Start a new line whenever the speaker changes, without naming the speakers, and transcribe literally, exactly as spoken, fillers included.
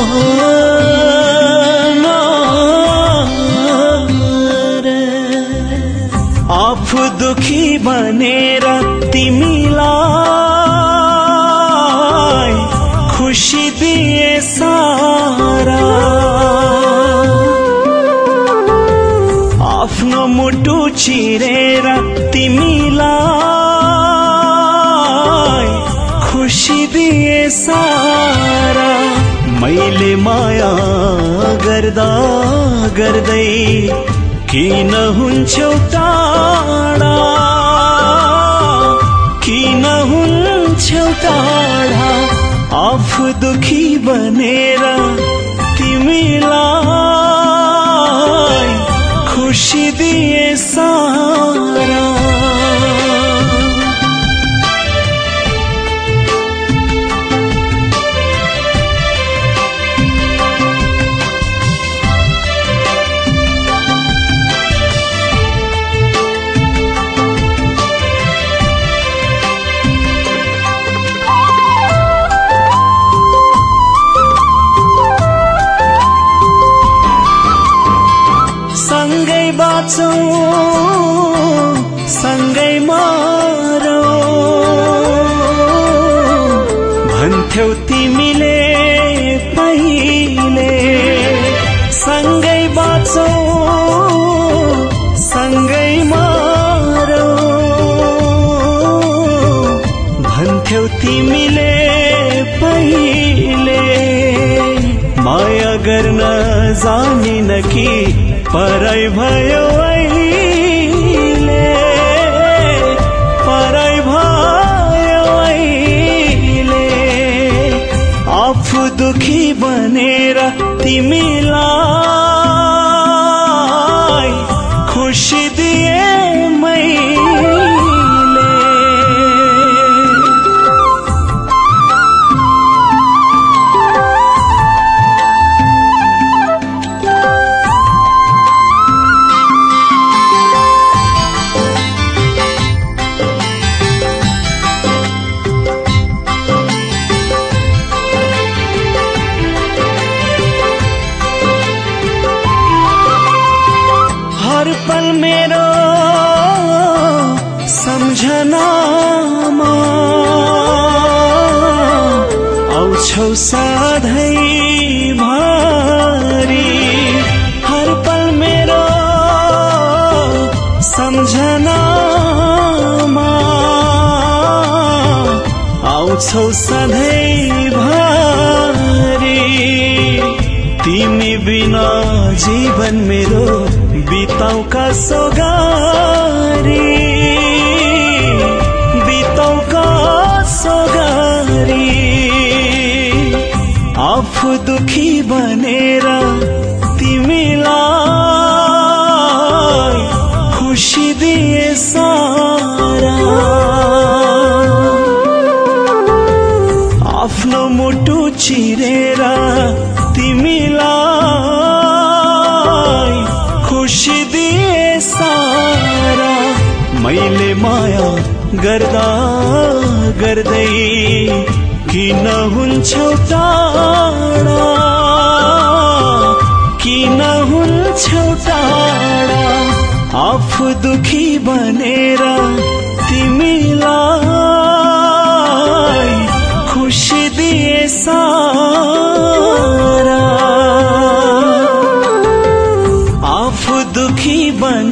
आफू दुखी बनेर तिमीलाई खुशी दिए सारा, आफ्नो मुटु चिरेर तिमीलाई खुशी दिए सारा। मैले माया गर्दा गर्दै किन हुन्छौ टाढा, किन हुन्छौ टाढा। आफू दुखी बनेर तिमीलाई खुशी दिए सारा। सँगै बाँचौँ सँगै मरौँ भन्थ्यौ तिमीले पहिले। सँगै बाँचौँ सँगै मरौँ भन्थ्यौ तिमीले पहिले। माया गर्न जानिन कि पराई भयो अहिले, पराई भयो अहिले। आफू दुखी बनेर तिमीलाई खुशी दिए मैले। हर पल मेरो सम्झनामा आउँछौ सधैँ भरि। हर पल मेरो सम्झनामा आउँछौ सधैँ भरि। तिमी बिना जीवन मेरो बिताउ कसो गरी, बिताउ कसो गरी। आफू दुखी बनेर तिमीलाई खुशी दिए सारा। आफ्नो मुटु चिरेर तिमीलाई खुशी दिए सारा। मैले माया गर्दा गर्दै किन हुन्छौ टाढा, किन हुन्छौ टाढा। आफू दुखी बनेर तिमीलाई खुशी दिए सारा। आफू दुखी बन